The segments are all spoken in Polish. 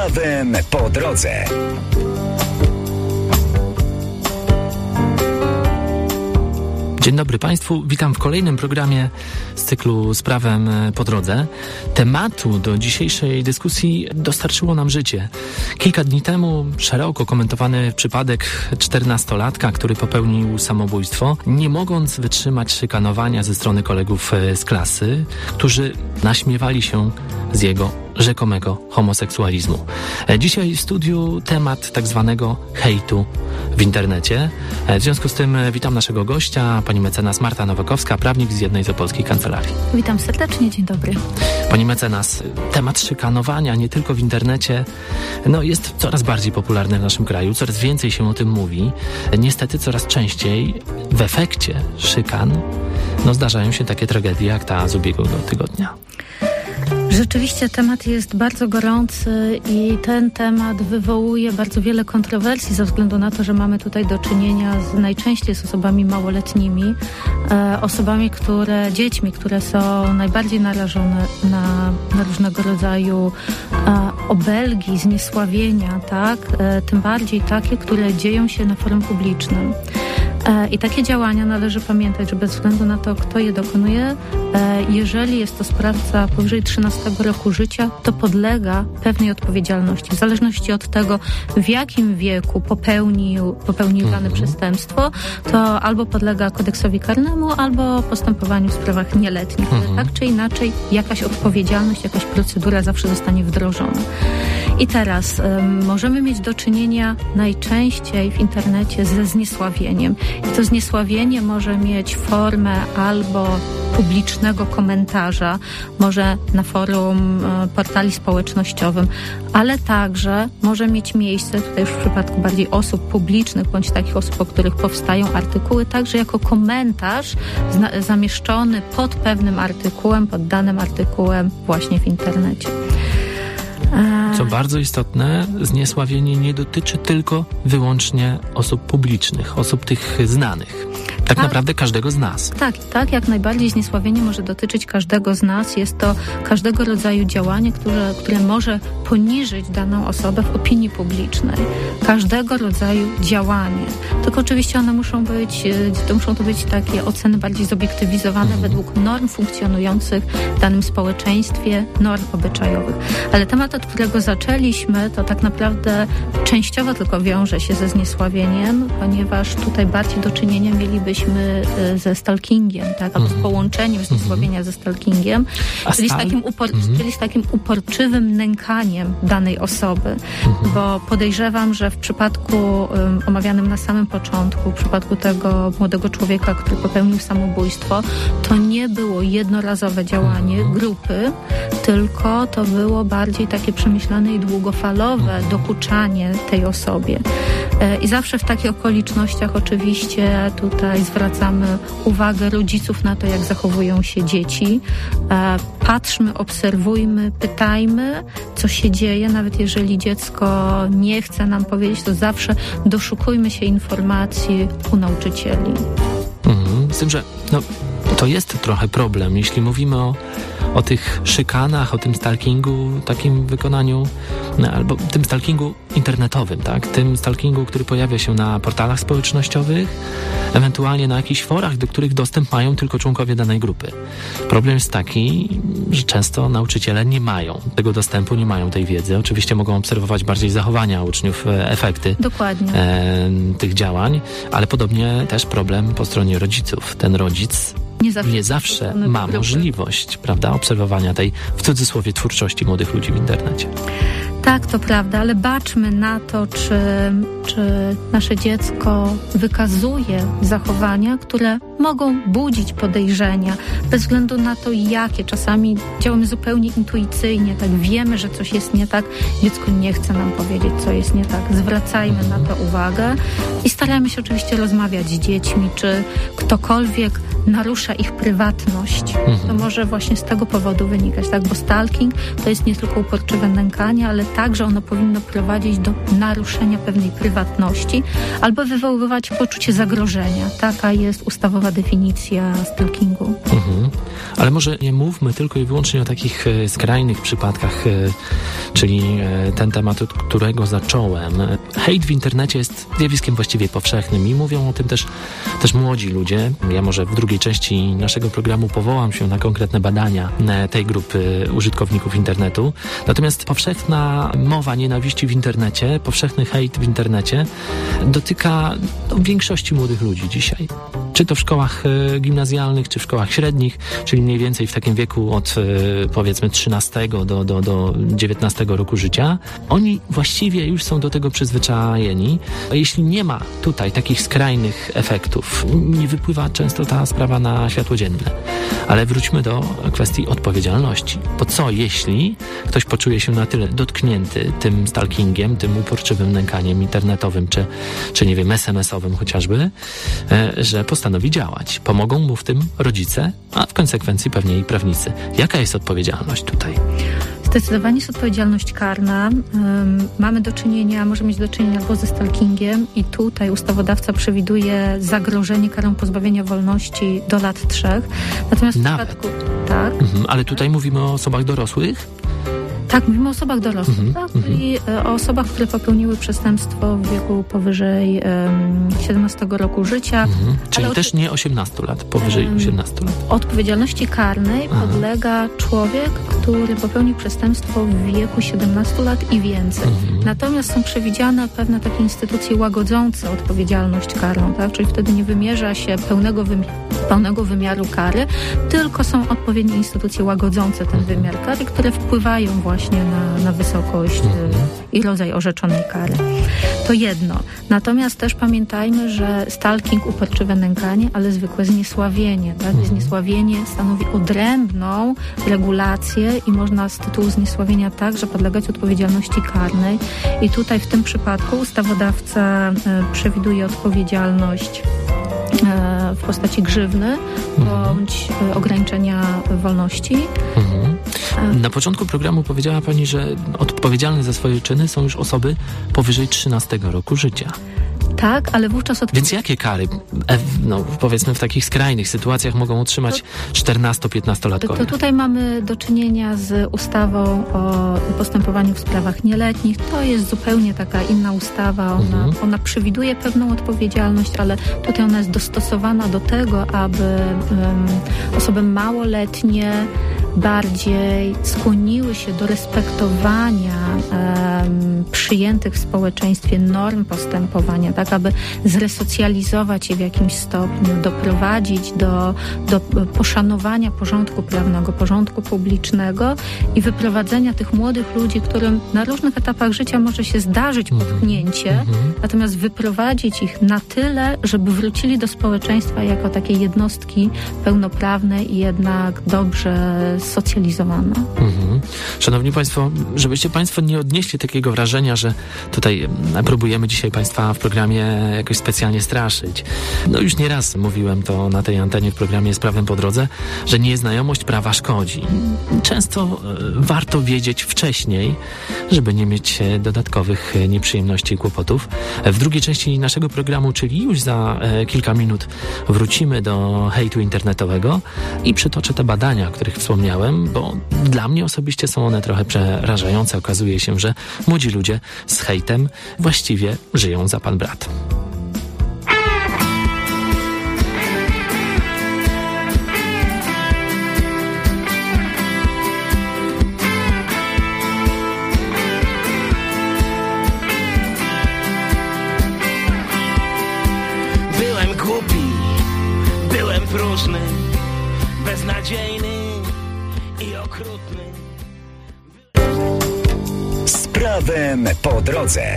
prawem po drodze. Dzień dobry Państwu, witam w kolejnym programie z cyklu Z prawem po drodze. Tematu do dzisiejszej dyskusji dostarczyło nam życie. Kilka dni temu szeroko komentowany przypadek 14-latka, który popełnił samobójstwo, nie mogąc wytrzymać szykanowania ze strony kolegów z klasy, którzy naśmiewali się z jego rzekomego homoseksualizmu. Dzisiaj w studiu temat tak zwanego hejtu w internecie. W związku z tym witam naszego gościa, pani mecenas Marta Nowakowska, prawnik z jednej z opolskich kancelarii. Witam serdecznie, dzień dobry. Pani mecenas, temat szykanowania nie tylko w internecie jest coraz bardziej popularny w naszym kraju, coraz więcej się o tym mówi. Niestety coraz częściej w efekcie szykan zdarzają się takie tragedie jak ta z ubiegłego tygodnia. Rzeczywiście temat jest bardzo gorący i ten temat wywołuje bardzo wiele kontrowersji ze względu na to, że mamy tutaj do czynienia najczęściej z osobami małoletnimi, dziećmi, które są najbardziej narażone na różnego rodzaju obelgi, zniesławienia, tak? Tym bardziej takie, które dzieją się na forum publicznym. I takie działania należy pamiętać, że bez względu na to, kto je dokonuje, jeżeli jest to sprawca powyżej 13 roku życia, to podlega pewnej odpowiedzialności. W zależności od tego, w jakim wieku popełnił dane przestępstwo, to albo podlega kodeksowi karnemu, albo postępowaniu w sprawach nieletnich. Tak czy inaczej, jakaś odpowiedzialność, jakaś procedura zawsze zostanie wdrożona. I teraz możemy mieć do czynienia najczęściej w internecie ze zniesławieniem. I to zniesławienie może mieć formę albo publicznego komentarza, może na forum, portali społecznościowym, ale także może mieć miejsce, tutaj już w przypadku bardziej osób publicznych, bądź takich osób, o których powstają artykuły, także jako komentarz zamieszczony pod pewnym artykułem, pod danym artykułem właśnie w internecie. Co bardzo istotne, zniesławienie nie dotyczy tylko wyłącznie osób publicznych, osób tych znanych. Tak naprawdę każdego z nas. Tak, jak najbardziej zniesławienie może dotyczyć każdego z nas. Jest to każdego rodzaju działanie, które może poniżyć daną osobę w opinii publicznej. Każdego rodzaju działanie. Tylko oczywiście one muszą to być takie oceny bardziej zobiektywizowane według norm funkcjonujących w danym społeczeństwie, norm obyczajowych. Ale temat, od którego zaczęliśmy, to tak naprawdę częściowo tylko wiąże się ze zniesławieniem, ponieważ tutaj bardziej do czynienia mielibyśmy ze stalkingiem, tak? Albo z połączeniem zniesławienia ze stalkingiem, czyli z takim uporczywym nękaniem danej osoby. Bo podejrzewam, że w przypadku omawianym na samym początku, w przypadku tego młodego człowieka, który popełnił samobójstwo, to nie było jednorazowe działanie grupy, tylko to było bardziej takie przemyślane i długofalowe dokuczanie tej osobie. I zawsze w takich okolicznościach oczywiście tutaj zwracamy uwagę rodziców na to, jak zachowują się dzieci. Patrzmy, obserwujmy, pytajmy, co się dzieje. Nawet jeżeli dziecko nie chce nam powiedzieć, to zawsze doszukujmy się informacji u nauczycieli. Z tym, że to jest trochę problem, jeśli mówimy o tych szykanach, o tym stalkingu, takim wykonaniu, albo tym stalkingu internetowym, tak? Tym stalkingu, który pojawia się na portalach społecznościowych, ewentualnie na jakichś forach, do których dostęp mają tylko członkowie danej grupy. Problem jest taki, że często nauczyciele nie mają tego dostępu, nie mają tej wiedzy. Oczywiście mogą obserwować bardziej zachowania uczniów, efekty tych działań, ale podobnie też problem po stronie rodziców. Ten rodzic nie zawsze ma możliwość, prawda, obserwowania tej, w cudzysłowie, twórczości młodych ludzi w internecie. Tak, to prawda, ale baczmy na to, czy nasze dziecko wykazuje zachowania, które mogą budzić podejrzenia, bez względu na to, jakie. Czasami działamy zupełnie intuicyjnie, tak wiemy, że coś jest nie tak, dziecko nie chce nam powiedzieć, co jest nie tak. Zwracajmy na to uwagę i starajmy się oczywiście rozmawiać z dziećmi, czy ktokolwiek narusza ich prywatność. To może właśnie z tego powodu wynikać, tak? Bo stalking to jest nie tylko uporczywe nękanie, ale także ono powinno prowadzić do naruszenia pewnej prywatności albo wywoływać poczucie zagrożenia. Taka jest ustawowa definicja stalkingu. Ale może nie mówmy tylko i wyłącznie o takich skrajnych przypadkach czyli ten temat, od którego zacząłem. Hejt w internecie jest zjawiskiem właściwie powszechnym i mówią o tym też młodzi ludzie. Ja może w drugiej części naszego programu powołam się na konkretne badania tej grupy użytkowników internetu. Natomiast powszechna mowa nienawiści w internecie, powszechny hejt w internecie dotyka większości młodych ludzi dzisiaj. Czy to w szkołach gimnazjalnych, czy w szkołach średnich, czyli mniej więcej w takim wieku od powiedzmy 13 do 19 roku życia. Oni właściwie już są do tego przyzwyczajeni. A jeśli nie ma tutaj takich skrajnych efektów, nie wypływa często ta sprawa na światło dzienne. Ale wróćmy do kwestii odpowiedzialności. Bo co jeśli ktoś poczuje się na tyle dotknięty tym stalkingiem, tym uporczywym nękaniem internetowym, czy nie wiem, SMS-owym chociażby, że postanowi działać. Pomogą mu w tym rodzice, a w konsekwencji pewnie i prawnicy. Jaka jest odpowiedzialność tutaj? Zdecydowanie jest odpowiedzialność karna. Możemy mieć do czynienia albo ze stalkingiem i tutaj ustawodawca przewiduje zagrożenie karą pozbawienia wolności do lat 3. Natomiast w przypadku... Tak. Ale tutaj mówimy o osobach dorosłych? Tak, mówimy o osobach dorosłych, czyli o osobach, które popełniły przestępstwo w wieku powyżej 17 roku życia. Czyli też nie 18 lat, powyżej 18 lat. Odpowiedzialności karnej podlega człowiek, który popełnił przestępstwo w wieku 17 lat i więcej. Natomiast są przewidziane pewne takie instytucje łagodzące odpowiedzialność karną, tak? Czyli wtedy nie wymierza się pełnego wymiaru kary, tylko są odpowiednie instytucje łagodzące ten wymiar kary, które wpływają właśnie na wysokość i rodzaj orzeczonej kary. To jedno. Natomiast też pamiętajmy, że stalking, uporczywe nękanie, ale zwykłe zniesławienie. Tak? Zniesławienie stanowi odrębną regulację i można z tytułu zniesławienia także podlegać odpowiedzialności karnej. I tutaj w tym przypadku ustawodawca przewiduje odpowiedzialność w postaci grzywny bądź ograniczenia wolności. Na początku programu powiedziała Pani, że odpowiedzialne za swoje czyny są już osoby powyżej 13 roku życia. Tak, ale wówczas... Więc jakie kary, powiedzmy w takich skrajnych sytuacjach mogą otrzymać 14-15-latkowie? To tutaj mamy do czynienia z ustawą o postępowaniu w sprawach nieletnich. To jest zupełnie taka inna ustawa. Ona przewiduje pewną odpowiedzialność, ale tutaj ona jest dostosowana do tego, aby osoby małoletnie bardziej skłoniły się do respektowania przyjętych w społeczeństwie norm postępowania, tak aby zresocjalizować je w jakimś stopniu, doprowadzić do poszanowania porządku prawnego, porządku publicznego i wyprowadzenia tych młodych ludzi, którym na różnych etapach życia może się zdarzyć potknięcie, natomiast wyprowadzić ich na tyle, żeby wrócili do społeczeństwa jako takie jednostki pełnoprawne i jednak dobrze socjalizowane. Szanowni Państwo, żebyście Państwo nie odnieśli takiego wrażenia, że tutaj próbujemy dzisiaj Państwa w programie jakoś specjalnie straszyć. Już nieraz mówiłem to na tej antenie w programie Z prawem po drodze, że nieznajomość prawa szkodzi. Często warto wiedzieć wcześniej, żeby nie mieć dodatkowych nieprzyjemności i kłopotów. W drugiej części naszego programu, czyli już za kilka minut, wrócimy do hejtu internetowego i przytoczę te badania, o których wspomniałem, bo dla mnie osobiście są one trochę przerażające. Okazuje się, że młodzi ludzie z hejtem właściwie żyją za pan brat. Byłem głupi, byłem próżny, beznadziejny i okrutny. Z prawem po drodze.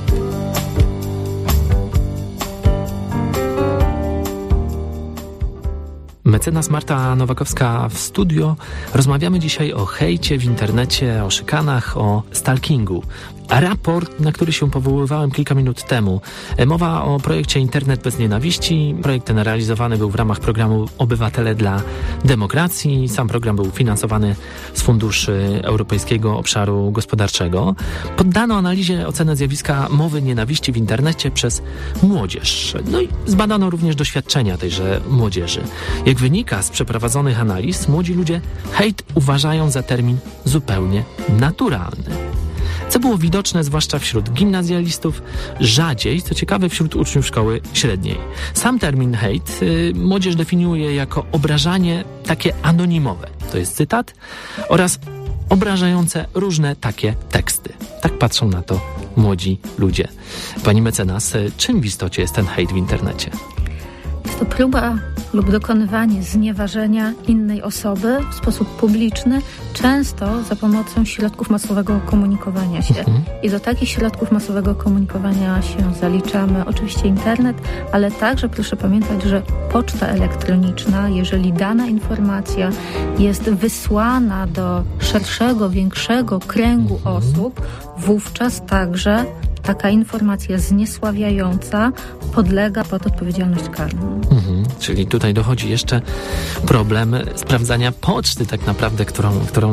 Mecenas Marta Nowakowska w studio. Rozmawiamy dzisiaj o hejcie w internecie, o szykanach, o stalkingu. Raport, na który się powoływałem kilka minut temu. Mowa o projekcie Internet bez nienawiści. Projekt ten realizowany był w ramach programu Obywatele dla Demokracji. Sam program był finansowany z funduszy Europejskiego Obszaru Gospodarczego. Poddano analizie ocenę zjawiska mowy nienawiści w internecie przez młodzież. I zbadano również doświadczenia tejże młodzieży. Jak wynika z przeprowadzonych analiz, młodzi ludzie hejt uważają za termin zupełnie naturalny. co było widoczne zwłaszcza wśród gimnazjalistów, rzadziej, co ciekawe, wśród uczniów szkoły średniej. Sam termin hejt młodzież definiuje jako obrażanie takie anonimowe, to jest cytat, oraz obrażające różne takie teksty. Tak patrzą na to młodzi ludzie. Pani mecenas, czym w istocie jest ten hejt w internecie? Jest to próba lub dokonywanie znieważenia innej osoby w sposób publiczny, często za pomocą środków masowego komunikowania się. I do takich środków masowego komunikowania się zaliczamy oczywiście internet, ale także proszę pamiętać, że poczta elektroniczna, jeżeli dana informacja jest wysłana do szerszego, większego kręgu osób, wówczas także taka informacja zniesławiająca podlega pod odpowiedzialność karną. Czyli tutaj dochodzi jeszcze problem sprawdzania poczty tak naprawdę, którą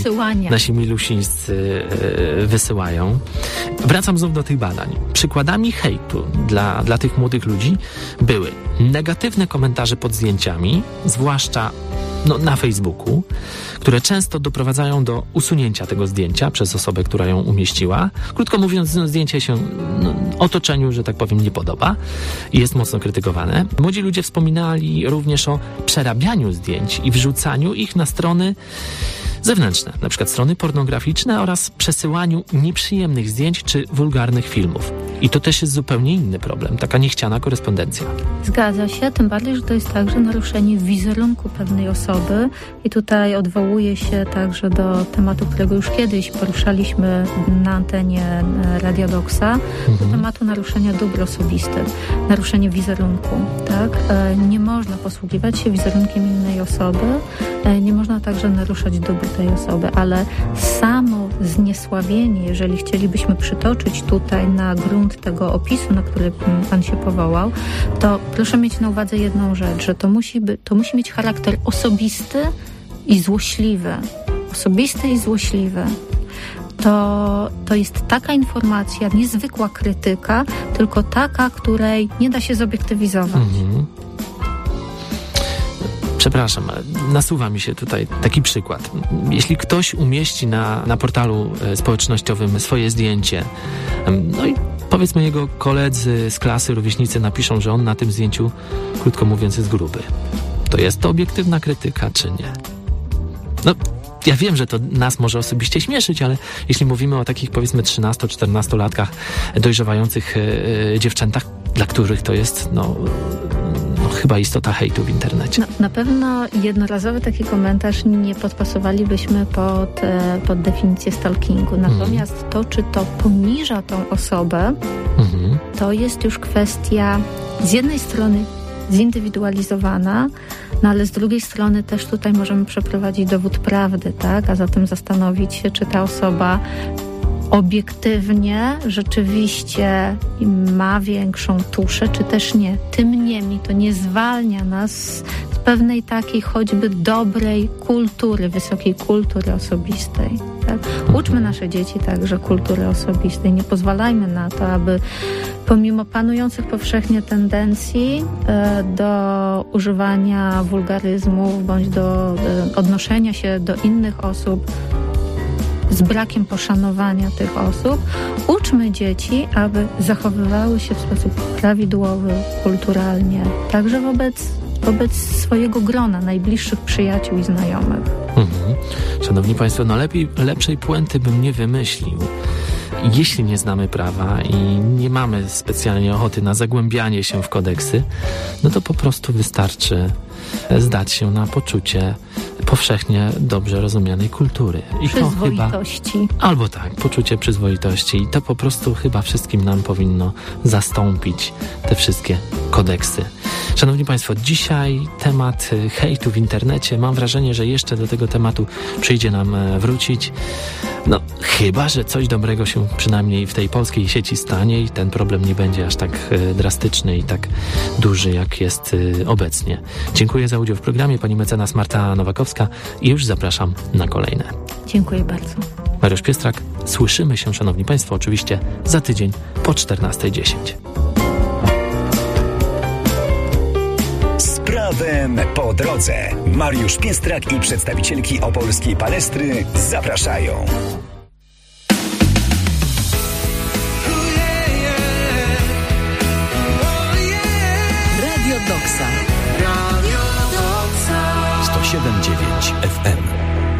nasi milusińscy wysyłają. Wracam znów do tych badań. Przykładami hejtu dla tych młodych ludzi były negatywne komentarze pod zdjęciami, zwłaszcza na Facebooku, które często doprowadzają do usunięcia tego zdjęcia przez osobę, która ją umieściła. Krótko mówiąc, zdjęcie się otoczeniu, że tak powiem, nie podoba i jest mocno krytykowane. Młodzi ludzie wspominali również o przerabianiu zdjęć i wrzucaniu ich na strony zewnętrzne, na przykład strony pornograficzne, oraz przesyłaniu nieprzyjemnych zdjęć czy wulgarnych filmów. I to też jest zupełnie inny problem, taka niechciana korespondencja. Zgadza się, tym bardziej, że to jest także naruszenie wizerunku pewnej osoby i tutaj odwołuję się także do tematu, którego już kiedyś poruszaliśmy na antenie Radia Doksa, do tematu naruszenia dóbr osobistych, naruszenie wizerunku, tak? Nie można posługiwać się wizerunkiem innej osoby, nie można także naruszać dóbr tej osoby, ale samo zniesławienie, jeżeli chcielibyśmy przytoczyć tutaj na grunt tego opisu, na który Pan się powołał, to proszę mieć na uwadze jedną rzecz, że to musi mieć charakter osobisty i złośliwy. Osobisty i złośliwy. To jest taka informacja, niezwykła krytyka, tylko taka, której nie da się zobiektywizować. Przepraszam, nasuwa mi się tutaj taki przykład. Jeśli ktoś umieści na portalu społecznościowym swoje zdjęcie, i powiedzmy jego koledzy z klasy, rówieśnicy napiszą, że on na tym zdjęciu, krótko mówiąc, jest gruby, to jest to obiektywna krytyka, czy nie? Ja wiem, że to nas może osobiście śmieszyć, ale jeśli mówimy o takich, powiedzmy, 13-14-latkach dojrzewających dziewczętach, dla których to jest, chyba istota hejtu w internecie. Na pewno jednorazowy taki komentarz nie podpasowalibyśmy pod definicję stalkingu. Natomiast to, czy to poniża tą osobę, to jest już kwestia z jednej strony zindywidualizowana, ale z drugiej strony też tutaj możemy przeprowadzić dowód prawdy, tak? A zatem zastanowić się, czy ta osoba obiektywnie rzeczywiście ma większą tuszę, czy też nie. Tym niemniej to nie zwalnia nas z pewnej takiej choćby dobrej kultury, wysokiej kultury osobistej. Tak? Uczmy nasze dzieci także kultury osobistej. Nie pozwalajmy na to, aby pomimo panujących powszechnie tendencji do używania wulgaryzmów bądź do odnoszenia się do innych osób z brakiem poszanowania tych osób, uczmy dzieci, aby zachowywały się w sposób prawidłowy, kulturalnie, także wobec swojego grona, najbliższych przyjaciół i znajomych. Szanowni Państwo, lepszej puenty bym nie wymyślił. Jeśli nie znamy prawa i nie mamy specjalnie ochoty na zagłębianie się w kodeksy, to po prostu wystarczy zdać się na poczucie powszechnie dobrze rozumianej kultury. I przyzwoitości. Albo tak, poczucie przyzwoitości. I to po prostu chyba wszystkim nam powinno zastąpić te wszystkie kodeksy. Szanowni Państwo, dzisiaj temat hejtu w internecie. Mam wrażenie, że jeszcze do tego tematu przyjdzie nam wrócić. Chyba że coś dobrego się przynajmniej w tej polskiej sieci stanie i ten problem nie będzie aż tak drastyczny i tak duży, jak jest obecnie. Dziękuję za udział w programie, pani mecenas Marta Nowakowska, i już zapraszam na kolejne. Dziękuję bardzo. Mariusz Piestrak. Słyszymy się, szanowni państwo, oczywiście za tydzień po 14:10. Z prawem po drodze. Mariusz Piestrak i przedstawicielki opolskiej palestry zapraszają. maksa. 107,9 FM.